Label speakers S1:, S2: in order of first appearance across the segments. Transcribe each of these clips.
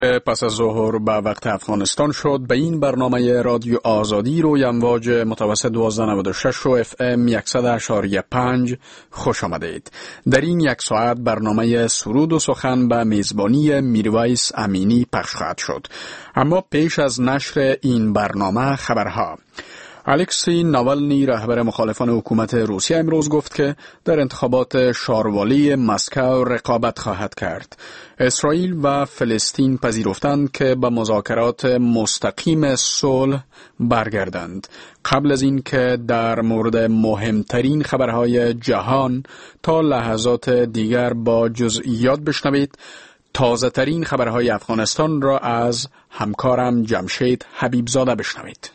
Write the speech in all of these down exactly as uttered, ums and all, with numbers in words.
S1: پس از ظهر به وقت افغانستان شد. به این برنامه رادیو آزادی روی امواج متوسط دوازده نود و شش و اف ام صد و شش و پنج خوش آمدید. در این یک ساعت برنامه سرود و سخن به میزبانی میرویس امینی پخش خواهد شد. اما پیش از نشر این برنامه خبرها. الکسی ناولنی رهبر مخالفان حکومت روسیه امروز گفت که در انتخابات شاروالی مسکو رقابت خواهد کرد. اسرائیل و فلسطین پذیرفتند که به مذاکرات مستقیم صلح برگردند. قبل از این که در مورد مهمترین خبرهای جهان تا لحظات دیگر با جزئیات بشنوید، تازه ترین خبرهای افغانستان را از همکارم جمشید حبیبزاده بشنوید.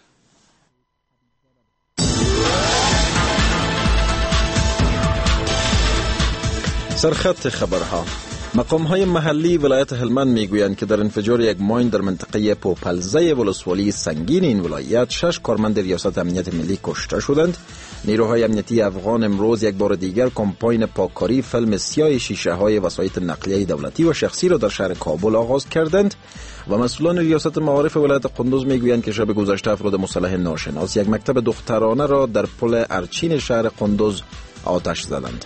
S2: سرخط خبرها. مقام‌های محلی ولایت هلمند میگویند که در انفجار یک ماین در منطقه پوپلزه ولسوالی سنگین این ولایت شش کارمند ریاست امنیت ملی کشته شدند. نیروهای امنیتی افغان امروز یک بار دیگر کمپاین پاککاری فیلم سیاه شیشه های وسایط نقلیه دولتی و شخصی را در شهر کابل آغاز کردند و مسئولان ریاست معارف ولایت قندوز میگویند که شب گذشته افراد مسلح ناشناس یک مکتب دخترانه را در پل ارچین شهر قندوز آتش زدند.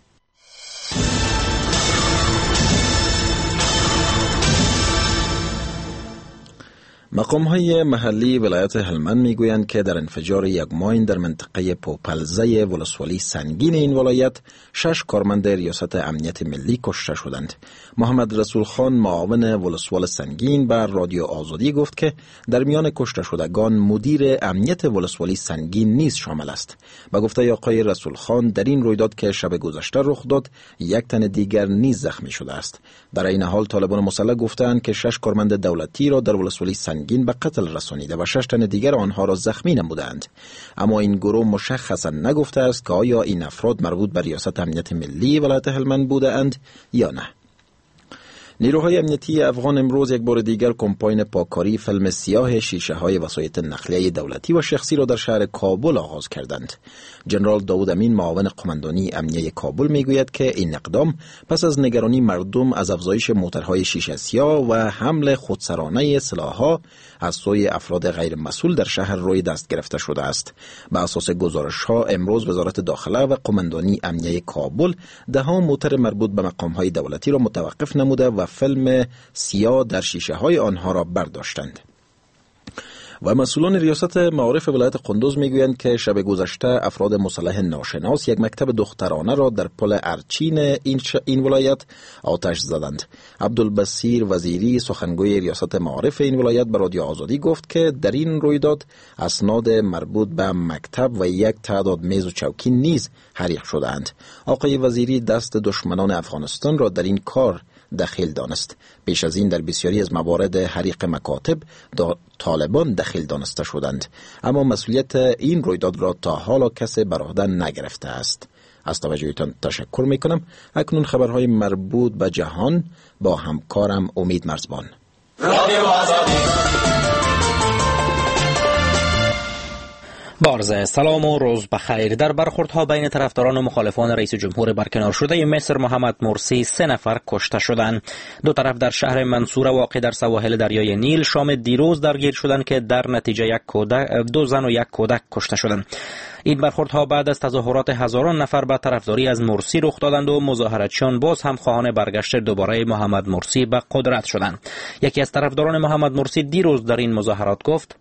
S2: مقام‌های محلی ولایت هلمند میگویند که در انفجار یک ماین در منطقه پوپلزه ولسوالی سنگین این ولایت شش کارمند ریاست امنیت ملی کشته شدند. محمد رسول خان معاون ولسوال سنگین بر رادیو آزادی گفت که در میان کشته شدگان مدیر امنیت ولسوالی سنگین نیز شامل است. با گفته آقای رسول خان در این رویداد که شب گذشته رخ داد یک تن دیگر نیز زخمی شده است. در این حال طالبان مسلح گفتند که شش کارمند دولتی را در ولسوالی سنگین به قتل رسانیده و شش تن دیگر آنها را زخمی نمودند. اما این گروه مشخصا نگفته است که آیا این افراد مربوط به ریاست امنیت ملی ولایت هلمند بودند یا نه. نیروهای امنیتی افغان امروز یک بار دیگر کمپاین پاککاری فیلم سیاه شیشه های وسایط نقلیه دولتی و شخصی را در شهر کابل آغاز کردند. جنرال داود امین معاون قماندانی امنیه کابل میگوید که این اقدام پس از نگرانی مردم از افزایش موترهای شیشه سیاه و حمل خودسرانه سلاح‌ها از سوی افراد غیر مسئول در شهر روی دست گرفته شده است. بر اساس گزارش‌ها امروز وزارت داخله و قماندانی امنیه کابل ده ها موتر مربوط به مقام‌های دولتی را متوقف نموده و فیلم سیاه در شیشه های آنها را برداشتند. و مسئولان ریاست معارف ولایت قندوز میگویند که شب گذشته افراد مسلح ناشناس یک مکتب دخترانه را در پل ارچین این, ش... این ولایت آتش زدند. عبدالبصیر وزیری سخنگوی ریاست معارف این ولایت به رادیو آزادی گفت که در این رویداد اسناد مربوط به مکتب و یک تعداد میز و چوکی نیز حریق شدند. آقای وزیری دست دشمنان افغانستان را در این کار دخیل دانست. پیش از این در بسیاری از موارد حریق مکاتب طالبان دخیل دانسته شدند، اما مسئولیت این رویداد را تا حالا کسی بر عهده نگرفته است. از توجهتان تشکر میکنم. اکنون خبرهای مربوط به جهان با همکارم امید مرزبان. رادیو آزادی.
S3: بارزه سلام و روز بخیر. در برخوردها بین طرفداران و مخالفان رئیس جمهور برکنار شده مصر محمد مرسی سه نفر کشته شدند. دو طرف در شهر منصوره واقع در سواحل دریای نیل شام دیروز درگیر شدند که در نتیجه یک کودک دو زن و یک کودک کشته شدند. این برخوردها بعد از تظاهرات هزاران نفر به طرفداری از مرسی رخ دادند و مظاهراتچیان باز هم خواهان برگشت دوباره محمد مرسی به قدرت شدند. یکی از طرفداران محمد مرسی دیروز در این مظاهرات گفت: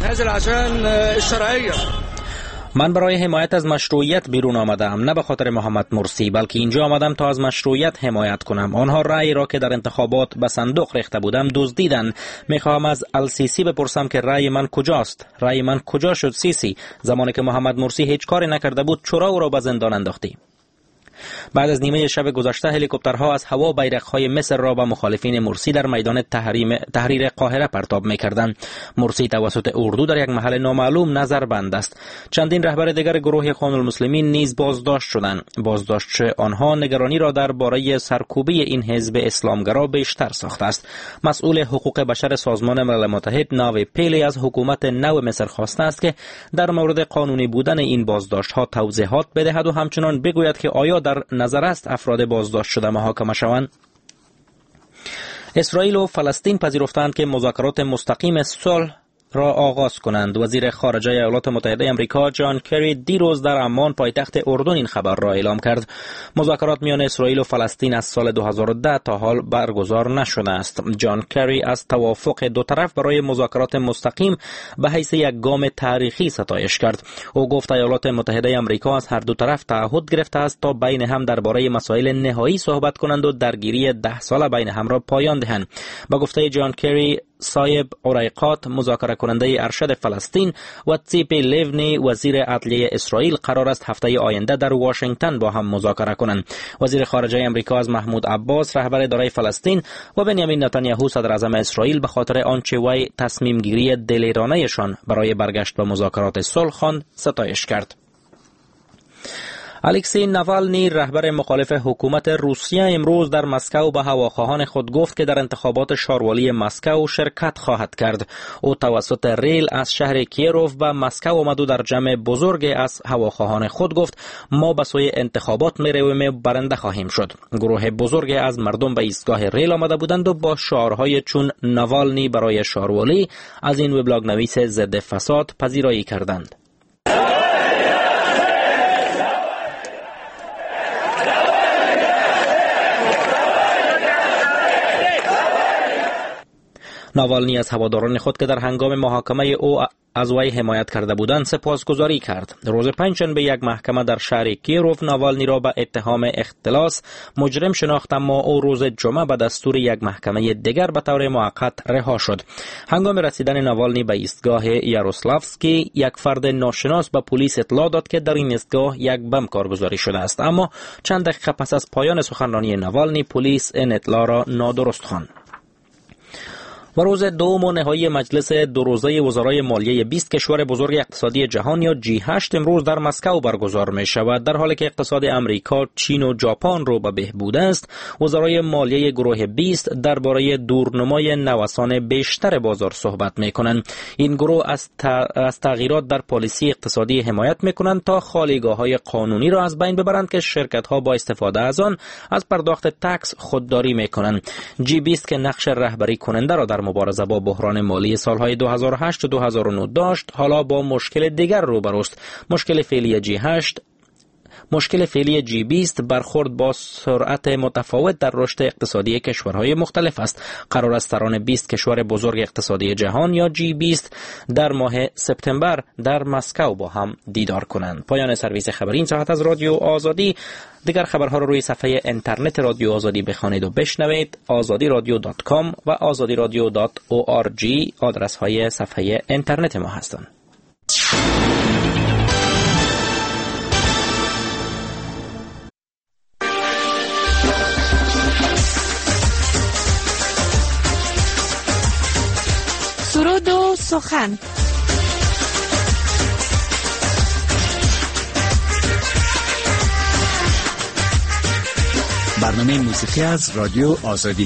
S3: من برای حمایت از مشروعیت بیرون آمدم، نه به خاطر محمد مرسی، بلکه اینجا آمدم تا از مشروعیت حمایت کنم. آنها رأی را که در انتخابات به صندوق ریخته بودم دزدیدند. میخواهم از السیسی بپرسم که رأی من کجاست؟ رأی من کجا شد سیسی؟ زمانی که محمد مرسی هیچ کاری نکرده بود چرا او را به زندان انداختی؟ بعد از نیمه شب گذشته هلیکوپترها از هوا بیرق‌های مصر را به مخالفین مرسی در میدان تحریر قاهره پرتاب می‌کردند. مرسی توسط اردو در یک محل نامعلوم نظربند است. چندین رهبر دیگر گروه اخوان المسلمین نیز بازداشت شدند. بازداشت آنها نگرانی را درباره سرکوبی این حزب اسلامگرا بیشتر ساخته است. مسئول حقوق بشر سازمان ملل متحد ناوی پیلی از حکومت نو مصر خواسته است که در مورد قانونی بودن این بازداشت‌ها توضیحات بدهد و همچنان بگوید که آیا در نظر است افراد بازداشت شده محاکمه شوند. اسرائیل و فلسطین پذیرفتند که مذاکرات مستقیم صلح را آغاز کنند. وزیر خارجه ایالات متحده آمریکا جان کری دیروز در عمان پایتخت اردن این خبر را اعلام کرد. مذاکرات میان اسرائیل و فلسطین از سال دو هزار و ده تا حال برگزار نشده است. جان کری از توافق دو طرف برای مذاکرات مستقیم به حیث یک گام تاریخی ستایش کرد. او گفت ایالات متحده آمریکا از هر دو طرف تعهد گرفته است تا بین هم درباره مسائل نهایی صحبت کنند و درگیری ده ساله بین هم را پایان دهند. با گفته جان کری، صایب اوریقات مذاکره کننده ارشد فلسطین و تیپی لیونی وزیر عدلیه اسرائیل قرار است هفته آینده در واشنگتن با هم مذاکره کنند. وزیر خارجه آمریکا از محمود عباس رهبر اداره فلسطین و بنیامین نتانیاهو صدر اعظم اسرائیل به خاطر آنچه وی تصمیم گیری دلیرانه‌شان برای برگشت به مذاکرات صلح خواند ستایش کرد. الکسی ناوالنی رهبر مخالف حکومت روسیه امروز در مسکو به هواخواهان خود گفت که در انتخابات شاروالی مسکو شرکت خواهد کرد. او توسط ریل از شهر کیروف به مسکو آمد و در جمع بزرگ از هواخواهان خود گفت ما به سوی انتخابات می‌رویم و برنده خواهیم شد. گروه بزرگ از مردم به ایستگاه ریل آمده بودند و با شعارهای چون ناوالنی برای شاروالی از این وبلاگ نویس ضد فساد پذیرایی کردند. ناوالنی از هواداران خود که در هنگام محاکمه او از وی حمایت کرده بودند سپاسگزاری کرد. روز پنجشنبه یک محکمه در شهر کیروف ناوالنی را به اتهام اختلاس مجرم شناخت، اما او روز جمعه به دستور یک محکمه دیگر به طور موقت رها شد. هنگام رسیدن ناوالنی به ایستگاه یاروسلافسکی یک فرد ناشناس به پلیس اطلاع داد که در این ایستگاه یک بم کارگزاری شده است، اما چند دقیقه پس از پایان سخنرانی ناوالنی پلیس این اطلاع را نادرست خواند. و روز دوم و نهایی مجلس دو روزه وزرای مالیه بیست کشور بزرگ اقتصادی جهان یا جی هشت امروز در مسکو برگزار می شود. در حالی که اقتصاد امریکا، چین و ژاپن رو به بهبود است، وزرای مالیه گروه بیست درباره دورنمای نوسان بیشتر بازار صحبت می کنند. این گروه از, از تغییرات در پالیسی اقتصادی حمایت می کنند تا خالیگاه‌های قانونی را از بین ببرند که شرکت‌ها با استفاده از آن از پرداخت تکس خودداری می کنند. جی بیست که نقش رهبری کننده را در مبارزه با بحران مالی سالهای دو هزار و هشت و دو هزار و نه داشت، حالا با مشکل دیگر روبروست. مشکل فعلی جی هشت مشکل فعلی جی بیست برخورد با سرعت متفاوت در رشد اقتصادی کشورهای مختلف است. قرار است سران بیست کشور بزرگ اقتصادی جهان یا جی بیست در ماه سپتامبر در مسکو با هم دیدار کنند. پایان سرویس خبری این ساعت از رادیو آزادی. دیگر خبرها را روی صفحه اینترنت رادیو آزادی بخوانید و بشنوید. آزادی رادیو دات کام و آزادی رادیو دات او آر جی آدرس های صفحه اینترنت ما هستند.
S4: سرود و سخن.
S5: برنامه موسیقی از رادیو آزادی.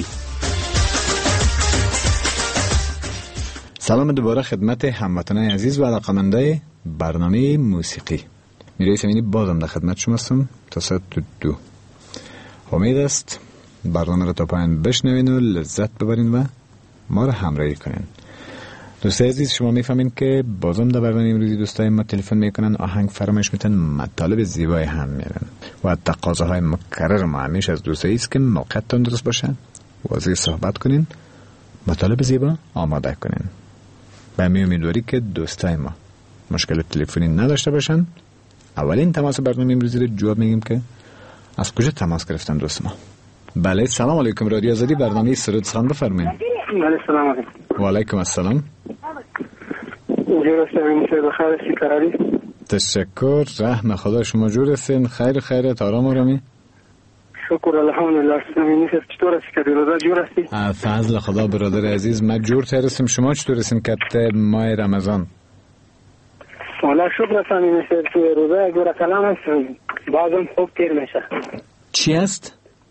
S6: سلام دوباره خدمت هموطنان عزیز و علاقه‌مندان برنامه موسیقی. میرای سمینی بازم در خدمت شما هستم تا ساعت دو. امید است برنامه را تا پایان بشنوین و لذت ببرین و ما را همراهی کنین. دوستای عزیز، شما میفهمین که بازم در برنامه امروزی دوستای ما تلفن میکنن، آهنگ فرمایش میتن، مطالب زیبای هم میرن و تقاضاهای مکرر ما همیشه از دوستایی است که موقعتان درست باشه، واضح صحبت کنین، مطالب زیبا آماده کنین. به می امیدواری که دوستای ما مشکل تلفنی نداشته باشن. اولین تماس برنامه امروزی رو جواب میگیم که از کجا تماس گرفتن دوست ما. بله، سلام علیکم، رادیو آزادی، برنامه سرود سخن بفرمایید.
S7: بله، سلام علیکم.
S6: و علیکم السلام.
S7: جور هستم، بخیر هستی قراری؟
S6: تشکر، رحم خدا، شما جور هستین؟ خیر خیرت، آرام آرامی؟
S7: شکر الحمدلله. سمینی چطور هستی که برادر جور هستی؟
S6: فضل خدا برادر عزیز، ما جور هستیم. شما چطور هستین که ماه رمضان؟
S7: والا شکر سمینی تو روزه جور کلام هست، بعضم خوب تیر میشه.
S6: چی است؟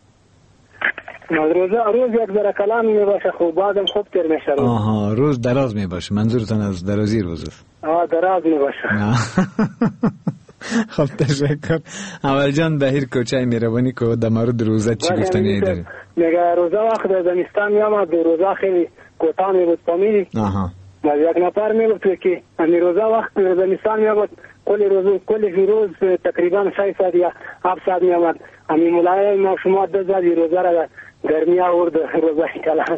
S7: روز روز یک ذره کلام می باشه، خوب بعدم خوب تیر میشه.
S6: آها، روز دراز می باشه. منظورتون از درازی روز است؟
S7: آه، دراز می باشه.
S6: خب تشکر. اول جان بهیر کوچه مهربانی کو در مورد روزه چی گفتنی داری؟
S7: میگه روزه وقت در زمستان میامد روزه خیلی کوتاه میبود فهمیدی؟
S6: آها.
S7: و یک نفر میگفت که امی روزه وقت در زمستان میامد کل روز کل روز تقریبا شش ساعت یا هفت ساعت میامد امی مولای ما شما دو ساعت روزه را گرمی آورد روزه کلان.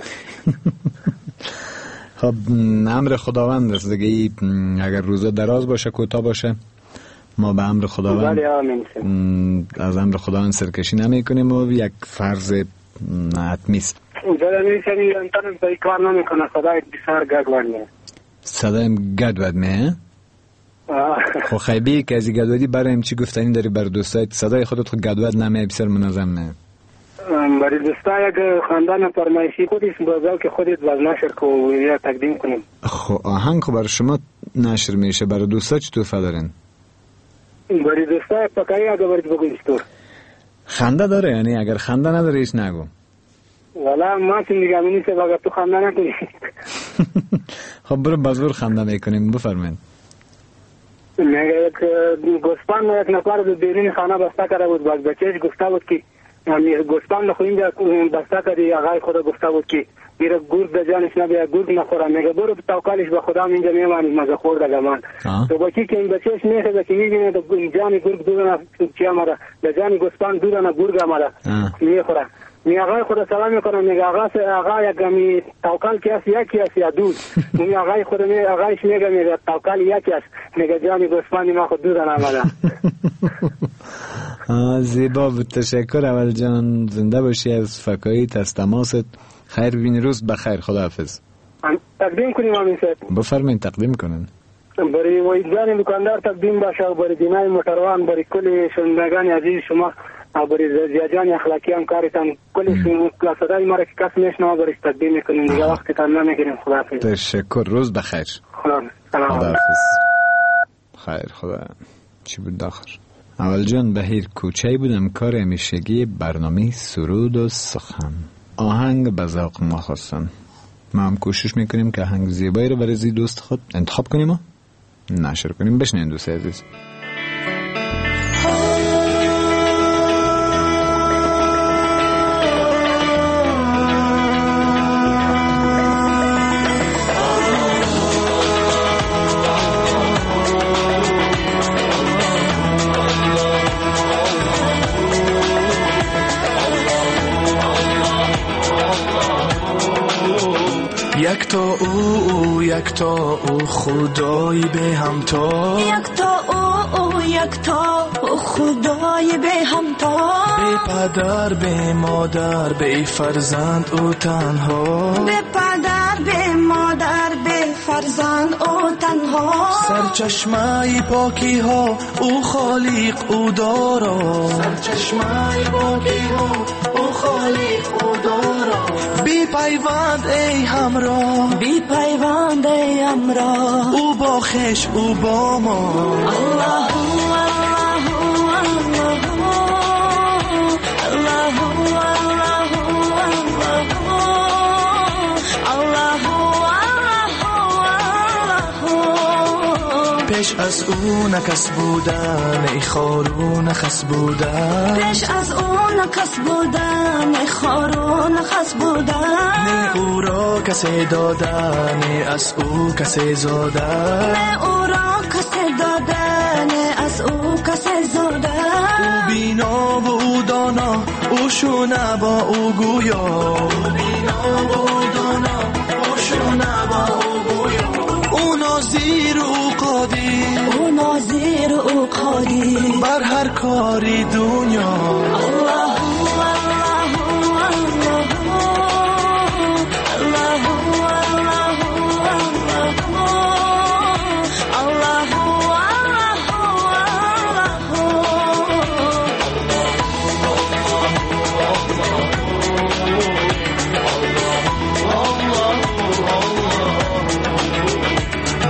S6: خب امر خداوند است دیگه، اگر روزه دراز باشه کوتاه باشه ما به امر خداوند از امر خداوند سرکشی نمی کنیم و یک فرض حتمی است.
S7: جدا میشنی اینترنت به کار نمیکنه، صدای بسیار گدواد میه.
S6: صدایم گدواد میه؟ خب خیلی که از گدوادی برایم چی گفتنی داری بر دوستایت؟ صدای خودت خود گدواد نمیه، بسیار منظم میه.
S7: برای دوستای اگه خواندن فرمایشی خودش بازاو که خودت باز نشر که یا تقدیم کنیم.
S6: خب آهنگ خب برای شما نشر میشه، برای دوستا چی توفه دارین؟
S7: برای دوستای پکایی اگه برای بگویش تو
S6: خنده داره، یعنی اگر خنده نداره ایش نگو.
S7: والا ما چون دیگه منی سه باگر تو خنده نکنی.
S6: خب برو بازور خنده میکنیم، بفرمین.
S7: میگه یک گوسپان یک نفر به بیرون خانه بسته کرده بود، باز بچهش گفته بود که گوسپان نخو اینجا بسته کردی، آقای خدا گفته بود که بیره گرگ در جانش نبیه گرگ نخوره. میگه برو توکلش به خدا اینجا میمانی مزه خورده گمان. تو بچی که این بچهش میخوده که میبینه در جان گرگ دورنه چی آمده، در جان گوسپان دورنه گرگ آمده میخوره. می آقای خدا سلام میکنه، میگه آقا آقا یکمی توکل کی است یکی است یا دود؟ می آقای خدا می آقایش میگه میگه توکل یکی است، میگه جان گوسپانی ما خود دورنه آمده.
S6: زیبا بود، تشکر اول جان، زنده باشی، از فکاییت، از تماست. خیر بین، روز بخیر، خداحافظ.
S7: تقدیم کنیم آمین صاحب.
S6: بفرمایید تقدیم کنن.
S7: برای ویدان دکاندار تقدیم باشه و برای دینای موتروان، برای کل شنوندگان عزیز شما و برای زیادجان اخلاقی همکارتان، کل شما صدای ما را که کس میشنوه برای تقدیم میکنیم دیگه، وقتتان نمیگیریم. خداحافظ.
S6: تشکر، روز بخیر.
S7: خداحافظ.
S6: خیر خدا. چی بود داخل؟ اول جان بهیر کوچه‌ای بودم، کار همیشگی برنامه سرود و سخن، آهنگ به ذوق ما خواستن. ما هم کوشش میکنیم که آهنگ زیبایی رو برای زی دوست خود انتخاب کنیم و نشر کنیم. بشنین دوست عزیز.
S8: یک تا او یک تا او خدای به همتا،
S9: یک تا او او یک تا خدای به همتا،
S8: به پدر به مادر به فرزند او تنها،
S9: به پدر به مادر به فرزند او تنها،
S8: سرچشمه پاکی ها او خالق او دارا، سرچشمه پاکی ها او خالق او دارا، بی پیوند ای همراه،
S9: بی پیوند ای همراه،
S8: او با خش او با ما.
S9: الله
S8: پیش از او نکس بودن ای خارو نخس بودن،
S9: پیش از او نکس بودن ای خارو نخس بودن،
S8: نه او را کسی دادن از او کسی زادن،
S9: نه او را کسی دادن از او کسی زادن،
S8: او بینا و او دانا او شونه با او گویا، او بینا و او دانا او شونه با او گویا، او ناظر او قادر،
S9: او ناظر او قادر
S8: بر هر کاری دنیا.
S9: الله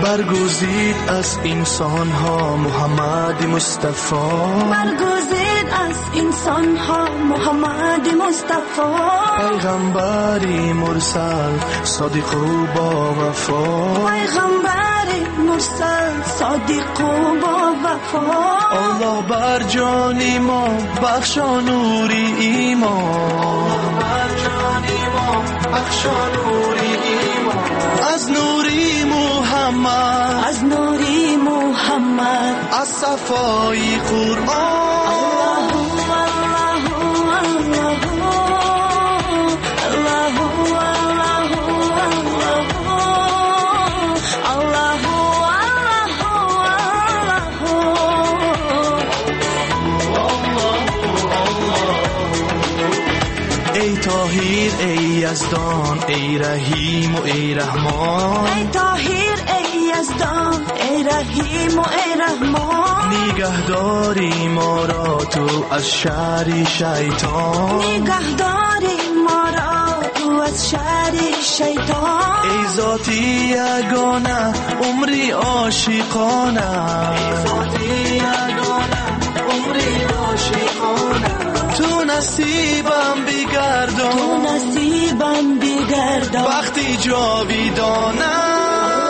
S8: برگزید از انسان ها محمد مصطفی،
S9: برگزید از انسان ها محمد مصطفی،
S8: پیغمبری مرسل صادق و با وفا،
S9: پیغمبری مرسل صادق و با وفا.
S8: الله بر جان ما بخشا نور ایمان، بر جان ما بخشا نور ایمان، از نوری محمد،
S9: از نوری محمد،
S8: از صفای قرآن. ای طاهر ای یزدان ای رحیم و ای رحمان،
S9: ای طاهر ای یزدان ای رحیم و ای رحمان،
S8: نگهداری ما را تو از شر شیطان،
S9: نگهداری ما را تو از شر شیطان.
S8: ای ذاتی یگانه عمری عاشقانه، ای ذاتی یگانه عمری عاشقانه، تو نصیبم بگردان،
S9: تو نصیبم بگردان،
S8: وقتی جاویدانه.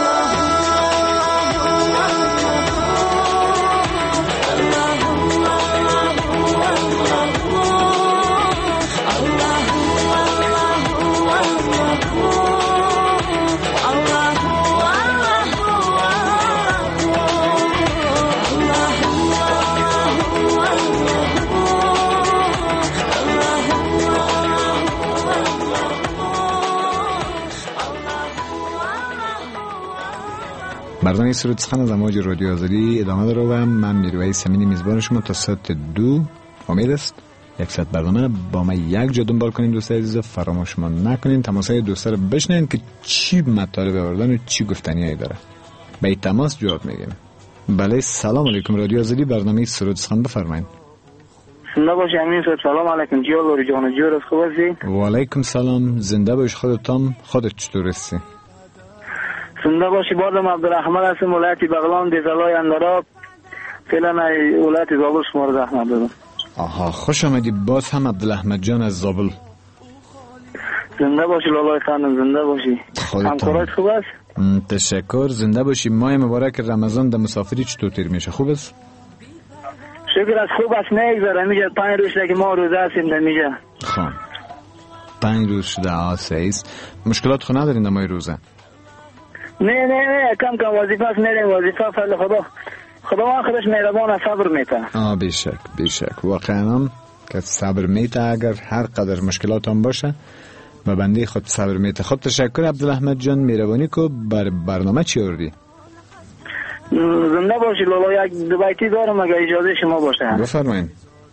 S6: برنامه سرود سخن از امواج رادیو آزادی ادامه داره و من میرویس امینی میزبان شما تا ساعت دو. امید است یک ساعت برنامه با ما یک جا دنبال کنین. دوستای عزیز فراموش ما نکنین تماسای دوستا رو بشنین که چی مطالب آوردن و چی گفتنیایی داره. به تماس جواب میگیم. بله سلام علیکم رادیو آزادی برنامه سرود سخن بفرمایید.
S7: زنده باش امین صاحب. سلام علیکم جیال و جان جور خوب هستی؟
S6: و علیکم سلام. زنده باش. خودتم خودت چطور هستی؟
S7: زنده باشی. بادم عبدالرحمن هستم ولایت بغلان دیزلای اندراب فعلا ولایت زابل شما رو زحمت دادم.
S6: آها خوش آمدی باز هم عبدالاحمد جان از زابل.
S7: زنده باشی لالای خانم. زنده باشی. همکارات خوب است؟
S6: تشکر. زنده باشی. ماه مبارک رمضان در مسافری چطور تیر میشه؟ خوب است؟
S7: شکر از خوب است. نگذره میگه پنج روز که ما روزه هستیم در میگه
S6: خب پنج روز شده آسه ایست. مشکلات خو ندارین در ماه روزه؟
S7: نه نه نه کم کم وظیفه است میریم وظیفه فضل خدا خدا ما خودش مهربان صبر میته.
S6: آه بیشک بیشک واقعا هم که صبر میته اگر هر قدر مشکلات هم باشه و بنده خود صبر میته. خود تشکر عبدالاحمد جان مهربانی کو. بر برنامه چی آوردی؟
S7: زنده باشی لالا. یک دو بیتی دارم اگر اجازه شما باشه.
S6: بفرمایید.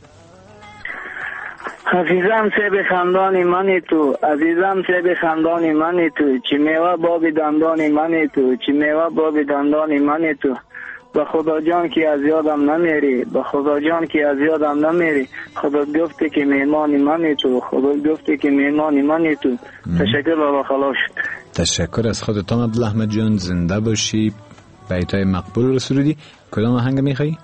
S7: عزیزم سه خاندانی منی تو، عزیزم سه خاندانی منی تو، چی میوه بابی دندانی منی تو، چی میوه بابی دندانی منی تو، به خدا جان که از یادم نمیری، به خدا جان که از یادم نمیری، خدا گفته که میمانی منی تو، خدا گفته که میمانی منی تو. تشکر لالا خلاص.
S6: تشکر از خودتان عبدالاحمد جان. زنده باشی. بیتای مقبول رسولدی. کدام آهنگ میخوایی؟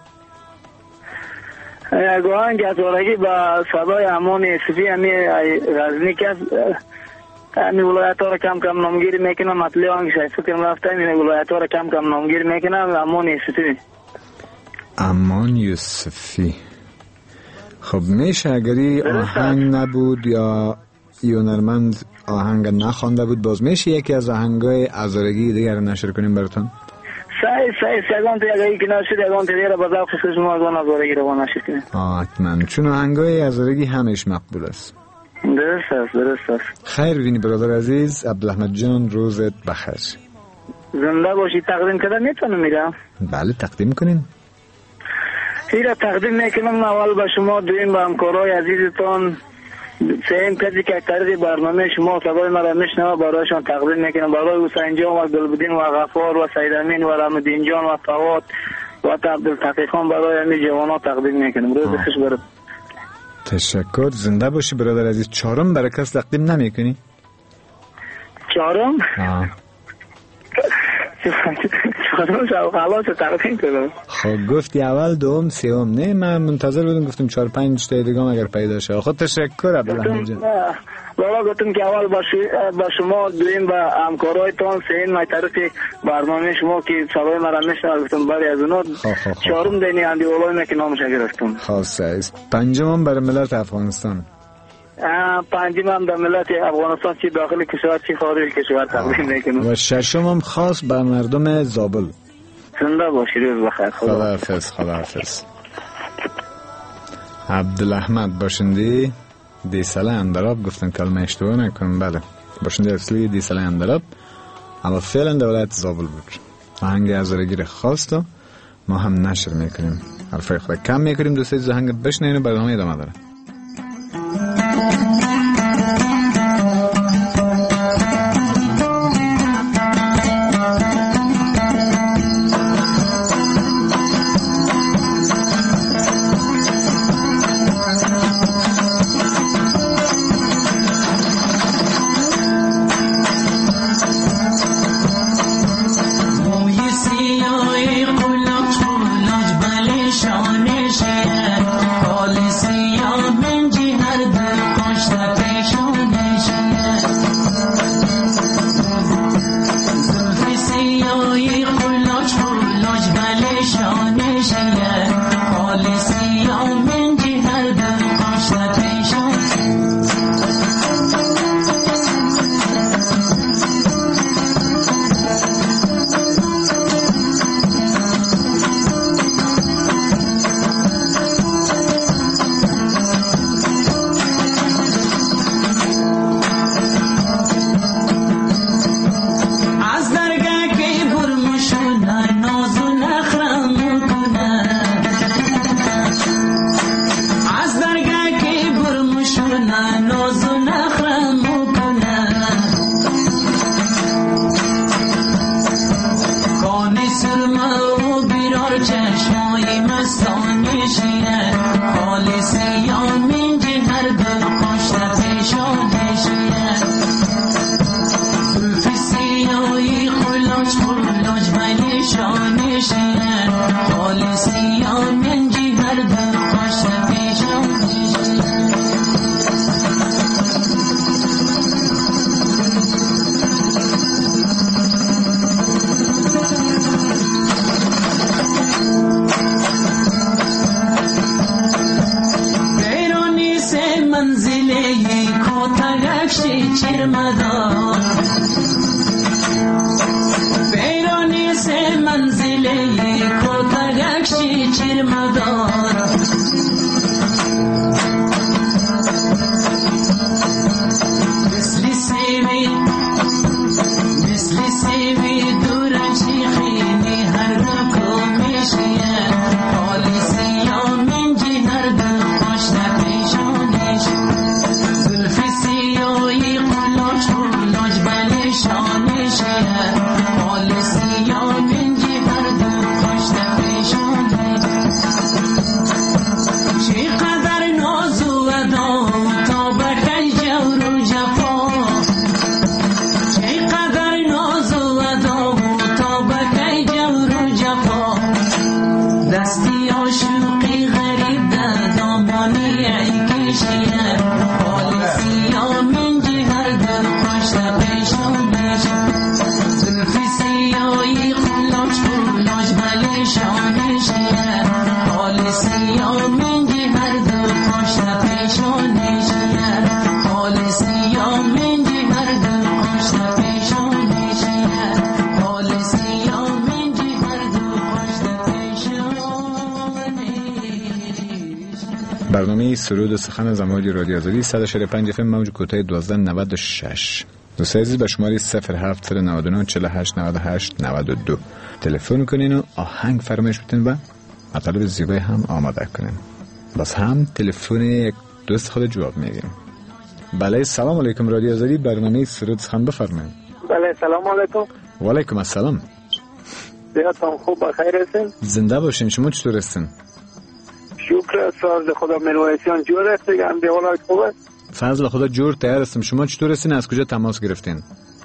S7: یک آهنگ از ورگی با صدای امان صفی همی غزنی که همی ولایت ها را کم کم نامگیری میکنم. مطلی آهنگ شاید فکرم رفته همی ولایت ها را کم کم نامگیری میکنم. امان صفی.
S6: امان یوسفی. خب میشه اگری آهنگ نبود یا یونرمند آهنگ نخوانده بود باز میشه یکی از آهنگای ازارگی دیگر رو نشر کنیم براتون؟
S7: سعی سعی سعیدان تو یکی که نشد یکان تیره با ذوق خصوص ما از آن ازارگی رو نشر کنیم.
S6: آه حتما چون آهنگای ازارگی همش مقبول است.
S7: درست است درست است.
S6: خیر بینی برادر عزیز. عبدالاحمد جان روزت بخیر.
S7: زنده باشی. تقدیم کردن میتونم میرم؟
S6: بله تقدیم کنین.
S7: ایره تقدیم میکنم اول به شما، دویم به همکارای عزیزتان، سیم کسی که طریق برنامه شما صدای مرا میشنوه برایشان تقدیم میکنم. برای حسین جان و گلبدین و غفار و سید امین و رحمدین جان و فواد و عبدالتقی خان برای همین جوانا تقدیم میکنم. روز خوش برات.
S6: تشکر. زنده باشی برادر عزیز. چهارم برای کس تقدیم نمیکنی؟
S7: چهارم؟
S6: آه.
S7: چهارم شب خلاص تلقین کردم.
S6: خب گفتی اول دوم سوم، نه من منتظر بودم گفتم چهار پنج تا دیگه اگر پیدا شه. خود تشکر عبدالرحمن جان.
S7: والا گفتم که اول با شما، دویم با همکارایتان، سین ما طرف برنامه شما که صدای مرا میشنوه گفتم بری از اونها. چهارم دینی اندی اولای که نامش گرفتم.
S6: خاصه پنجم برای ملت افغانستان.
S7: پنجم هم در ملت افغانستان، چی داخل کشور چی خارج کشور تقدیم میکنم.
S6: و ششم هم خاص به مردم زابل.
S7: زنده باشی، روز بخیر.
S6: خدا حافظ. خدا حافظ. عبدالاحمد باشندی دیساله اندراب، گفتن کلمه اشتباه نکنم. بله باشندی اصلی دیساله اندراب، اما فعلا در ولایت زابل بود. آهنگ ازارگیر خواست و ما هم نشر میکنیم، حرفای خود کم میکنیم. دوستی زهنگ بشنین و برنامه ادامه داره. برنامه سرود و سخن زماج رادیو آزادی صد و چهل و پنج اف ام موج کوتاه دوازده نود و شش. دوستان عزیز به شماره صفر هفت نود و نه چهل و هشت نود و هشت نود و دو تلفن کنین و آهنگ فرمایش بدین و مطالب زیبای هم آماده کنین. باز هم تلفن یک دوست خود جواب میگیم. بله سلام علیکم رادیو آزادی، برنامه سرود سخن بفرمایید.
S7: بله سلام علیکم.
S6: و علیکم السلام.
S7: دیگه خوب بخیر هستین؟
S6: زنده باشین. شما چطور هستین؟
S7: شکر ساز خدا منویسیان جور هستیم هم دیوالای خوبه.
S6: فضل خدا جور تیار هستم. شما چطور هستین؟ از کجا تماس گرفتین؟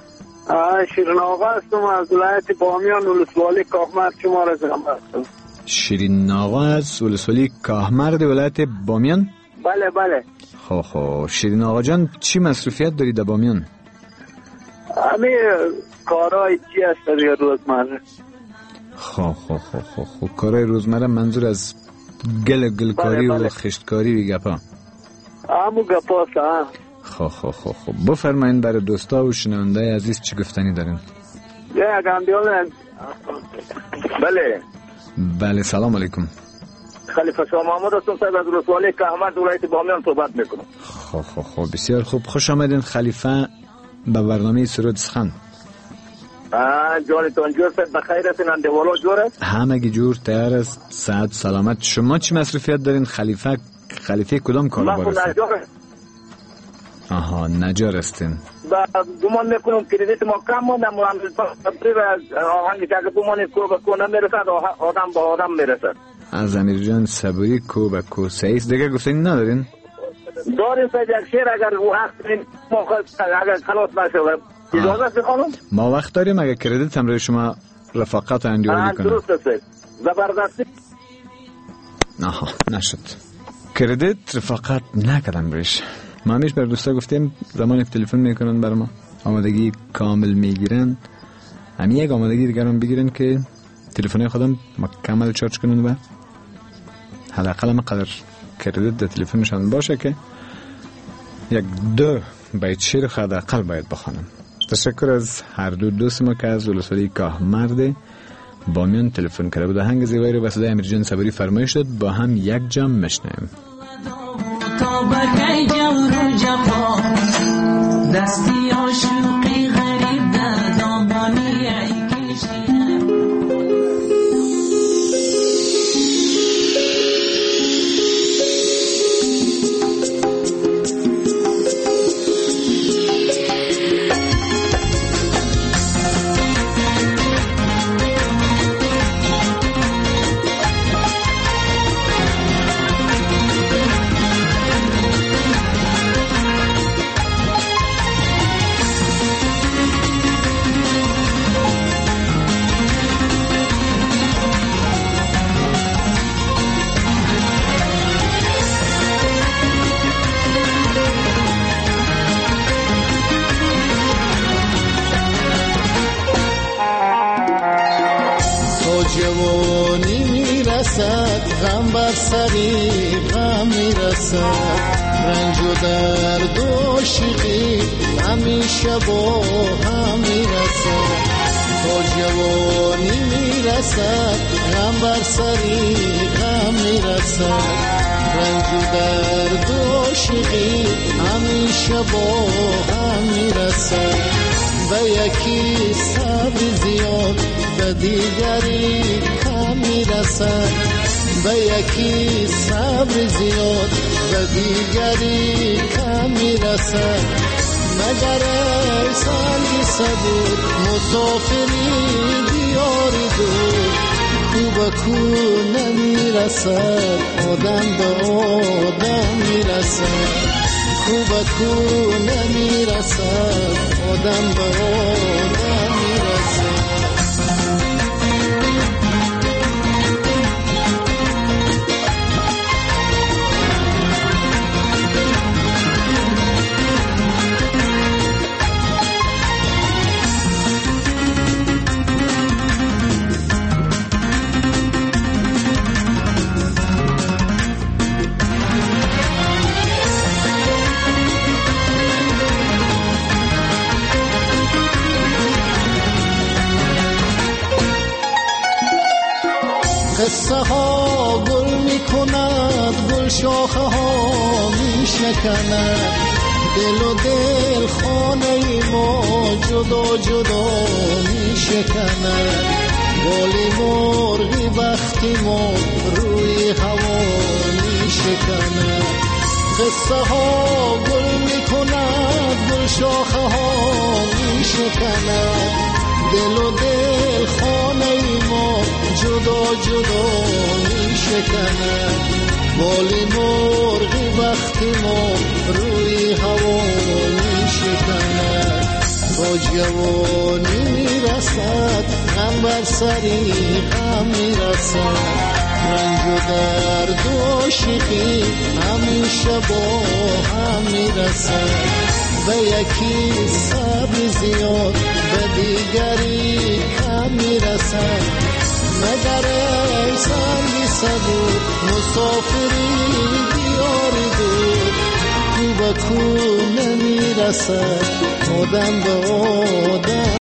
S7: شیرین آقا هستم از ولایت بامیان ولسوالی کاهمرد شما را زنم هستم.
S6: شیرین آقا از ولسوالی کاهمرد ولایت بامیان؟
S7: بله بله.
S6: خب خب شیرین آقا جان چی مصروفیت داری در بامیان؟
S7: همه کارهای چی هست در روزمره؟
S6: خب خب خب خب خب کارهای روزمره منظور از گل گلکاری بله بله. و خشتکاری و گپا؟
S7: همو گپا ها.
S6: خب خب خب خب بفرمایین برای دوستا و شنونده عزیز چی گفتنی دارین؟
S7: یه گندیال. بله
S6: بله سلام علیکم.
S7: خلیفه شاه محمد هستم صاحب از ولسوالی کاهمرد ولایت بامیان صحبت میکنم.
S6: خب خب خب بسیار خوب خوش آمدین خلیفه به برنامه سرود سخن.
S7: جانتان جور صاحب بخیر هستین اندوالا جور است؟
S6: همگی جور تیار است صحت سلامت. شما چی مصروفیت دارین خلیفه؟ خلیفه کدام کاروبار هستین؟ من نجار آها نجار هستین.
S7: با گمان میکنم کردیت ما کم مونده مرام تبریب آهنگ چاک بمانید کو به کو نمیرسد آدم با آدم میرسد. از
S6: امیر جان صبوری کو به کو سعیس دیگه گفتین ندارین؟
S7: داریم صاحب یک شیر اگر وقت این اگر خلاص نشه اجازه بخوام؟
S6: ما وقت داریم اگر کردیت هم روی شما رفاقت اندیوری کنم.
S7: درست است زبردستی.
S6: آها نشد کردیت رفاقت نکردم رویش. ما همیش بر دوستا گفتیم زمانی که تلفن میکنن بر ما آمادگی کامل میگیرن همین یک آمادگی دیگران بگیرن که تلفن‌های خودم مکمل چارج کنن و حداقل مقدار کردیت در تلفنشان باشه که یک دو بیت شعر حداقل باید بخوانم. تشکر از هر دو دوست ما که از ولسوالی کاهمرد بامیان تلفن کرده بود. آهنگ زیبایی رو به صدای امیر جان صبوری فرمایش داد با هم یک جام میشنویم.
S8: بکی جور و جفا دستی عاشقی غریب در دامانی ای کشیدم.
S10: جوانی میرسد غم بر سری غم میرسد رنج و درد و عاشقی همیشه با هم میرسد. تا جوانی میرسد غم بر سری غم میرسد رنج و درد و عاشقی همیشه با هم میرسد. به یکی صبر زیاد به دیگری کم میرسد به یکی صبر زیاد به دیگری کم میرسد. مگر ای سنگ صبور مسافری دیاری دور کو به کو نمیرسد آدم به آدم میرسد کو به کو نمیرسد آدم به آدم میرسد. قصه ها گل می کند گل شاخه ها می شکند دل و دل خانه ما جدا جدا می شکند. بالی مرغی وقتی ما روی هوا می شکند. قصه ها گل می کند گل شاخه ها می شکند دل و دل خانه ما جدا جدا می شکند. بالی مرغی وقتی ما روی هوا می شکند. نوجوانی میرسد، غم بر سری غم میرسد، رنج و درد و عاشقی همیشه با هم میرسد. به یکی صبر زیاد به دیگری کم میرسد، مگر ای سنگی صبور مسافری دیاری دور، کو به کو نمیرسد، آدم به آدم